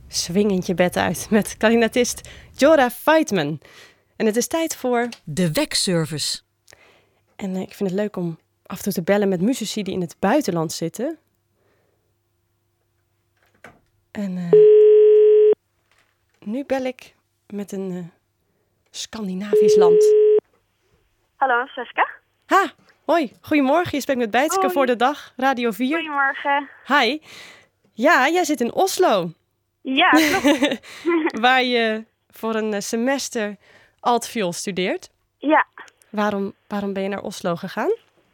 swingend je bed uit met klarinetist Jora Feitman. En het is tijd voor de wekservice. En ik vind het leuk om af en toe te bellen met muzici die in het buitenland zitten. En nu bel ik met een Scandinavisch land. Hallo, Seska. Ha, hoi. Goedemorgen. Je spreekt met Bijtske Hoi. voor de dag, Radio 4. Goedemorgen. Hi. Ja, jij zit in Oslo. Ja, klopt. Waar je voor een semester altviool studeert. Ja. Waarom ben je naar Oslo gegaan?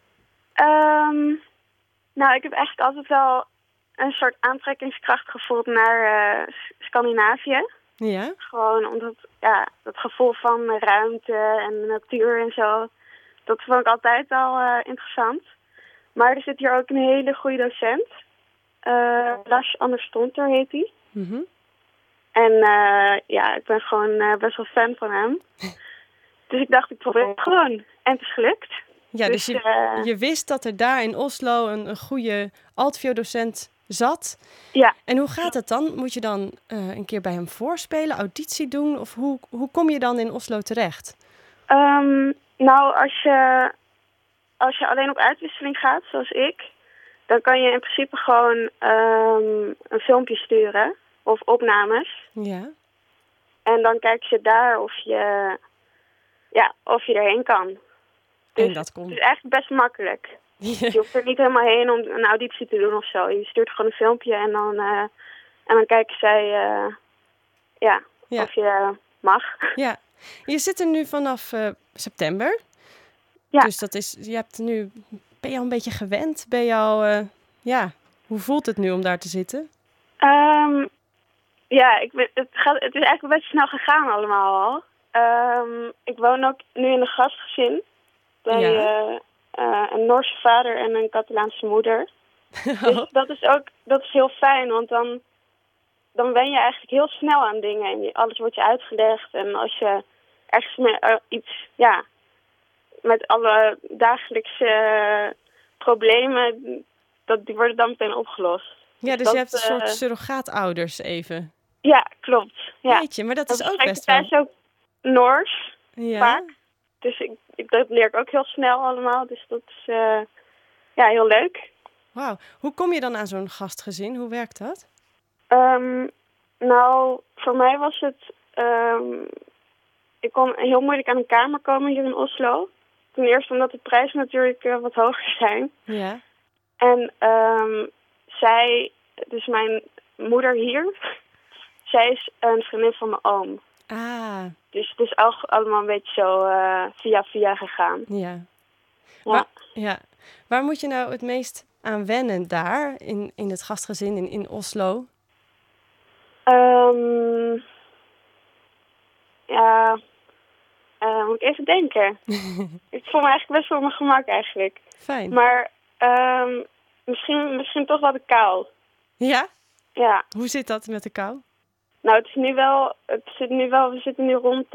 Nou, ik heb eigenlijk altijd wel een soort aantrekkingskracht gevoeld naar Scandinavië. Ja. Gewoon omdat, ja, dat gevoel van ruimte en natuur en zo, dat vond ik altijd al interessant. Maar er zit hier ook een hele goede docent. Lars Anders Stonter heet hij. Mm-hmm. En ja, ik ben gewoon best wel fan van hem. Dus ik dacht, ik probeer het gewoon. En het is gelukt. Ja, dus je wist dat er daar in Oslo een goede altviool-docent zat. Ja. En hoe gaat het dan? Moet je dan een keer bij hem voorspelen, auditie doen? Of hoe kom je dan in Oslo terecht? Nou, als je alleen op uitwisseling gaat, zoals ik, dan kan je in principe gewoon een filmpje sturen of opnames. Ja. En dan kijken ze daar of je erheen kan. Dus en dat komt. het is eigenlijk best makkelijk. Je hoeft er niet helemaal heen om een auditie te doen of zo. Je stuurt gewoon een filmpje en dan kijken zij of je mag. Ja, je zit er nu vanaf september. Ja. Dus ben je al een beetje gewend? Hoe voelt het nu om daar te zitten? Ja, het is eigenlijk best snel gegaan allemaal al. Ik woon ook nu in een gastgezin bij een Noorse vader en een Catalaanse moeder. Dus dat is heel fijn, want dan ben je eigenlijk heel snel aan dingen en alles wordt je uitgelegd. En als je ergens met alle dagelijkse problemen, die worden dan meteen opgelost. Ja, dus je hebt een soort surrogaatouders even. Ja, klopt. Ja. Weet je, maar dat is ook best wel... ook Noors, ja. Vaak. Dus dat leer ik ook heel snel allemaal. Dus dat is heel leuk. Wauw. Hoe kom je dan aan zo'n gastgezin? Hoe werkt dat? Nou, voor mij was het... ik kon heel moeilijk aan een kamer komen hier in Oslo. Ten eerste omdat de prijzen natuurlijk wat hoger zijn. Ja. En zij, dus mijn moeder hier, zij is een vriendin van mijn oom. Ah. Dus het is allemaal een beetje zo via gegaan. Ja. Waar moet je nou het meest aan wennen daar, in het gastgezin in Oslo? Moet ik even denken. Ik voel me eigenlijk best wel op mijn gemak eigenlijk. Fijn. Maar misschien toch wel de kou. Ja? Ja. Hoe zit dat met de kou? Nou, we zitten nu rond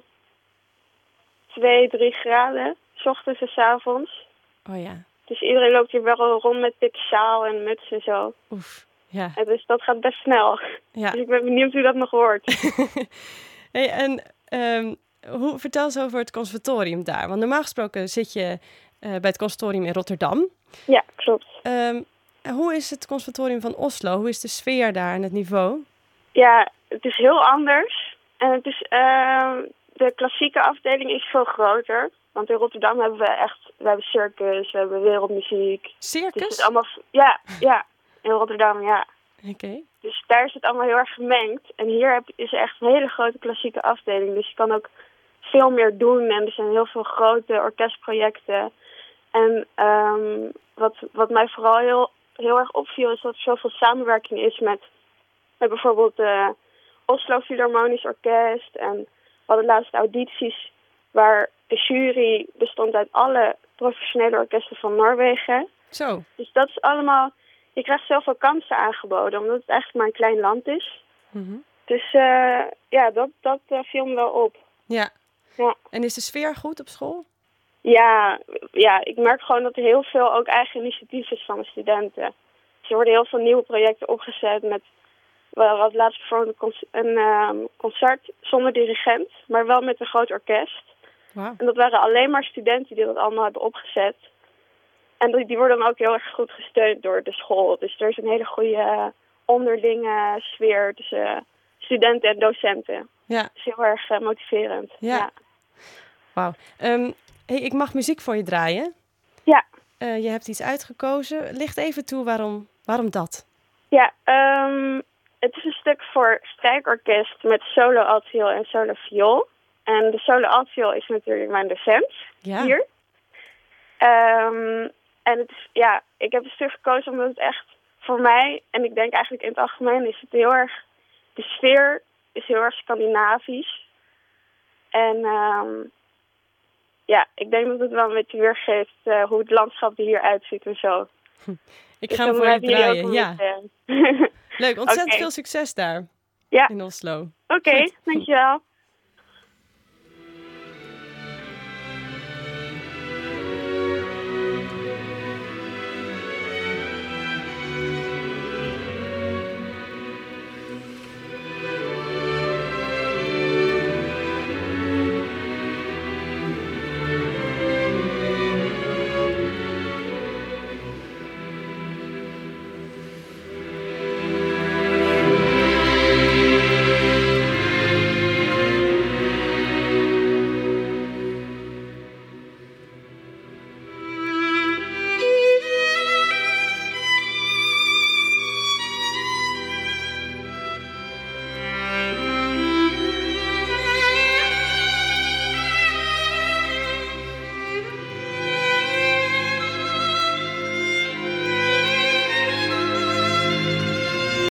2-3 graden, 's ochtends en 's avonds. Oh ja. Dus iedereen loopt hier wel rond met dikke sjaal en muts en zo. Oef, ja. En dus dat gaat best snel. Ja. Dus ik ben benieuwd hoe dat nog wordt. Hey, en vertel eens over het conservatorium daar. Want normaal gesproken zit je bij het conservatorium in Rotterdam. Ja, klopt. Hoe is het conservatorium van Oslo? Hoe is de sfeer daar en het niveau? Ja, het is heel anders. En het is, de klassieke afdeling is veel groter. Want in Rotterdam hebben we hebben circus, we hebben wereldmuziek. Circus? Dus het is allemaal, ja, in Rotterdam, ja. Oké. Dus daar is het allemaal heel erg gemengd. En hier is er echt een hele grote klassieke afdeling. Dus je kan ook veel meer doen. En er zijn heel veel grote orkestprojecten. En wat mij vooral heel erg opviel is dat er zoveel samenwerking is met bijvoorbeeld Oslo Philharmonisch Orkest. En we hadden laatst audities waar de jury bestond uit alle professionele orkesten van Noorwegen. Zo. Dus dat is allemaal... Je krijgt zoveel kansen aangeboden, omdat het eigenlijk maar een klein land is. Mm-hmm. Dus dat viel me wel op. Ja. Ja. En is de sfeer goed op school? Ja, ik merk gewoon dat er heel veel ook eigen initiatief is van de studenten. Dus er worden heel veel nieuwe projecten opgezet met we hadden laatst bijvoorbeeld een concert zonder dirigent, maar wel met een groot orkest. Wauw. En dat waren alleen maar studenten die dat allemaal hebben opgezet. En die worden dan ook heel erg goed gesteund door de school. Dus er is een hele goede onderlinge sfeer tussen studenten en docenten. Ja. Dat is heel erg motiverend. Ja. Wauw. Hey, ik mag muziek voor je draaien. Ja. Je hebt iets uitgekozen. Licht even toe waarom dat? Ja, het is een stuk voor strijkorkest met solo altviool en solo viool. En de solo altviool is natuurlijk mijn docent hier. En het is, ik heb een stuk gekozen omdat het echt voor mij, en ik denk eigenlijk in het algemeen, is het heel erg, de sfeer is heel erg Scandinavisch. En ik denk dat het wel een beetje weergeeft hoe het landschap er hier uitziet en zo. Ik ga hem voor je draaien, ja. Beetje... Leuk, ontzettend veel succes daar in Oslo. Oké, dankjewel.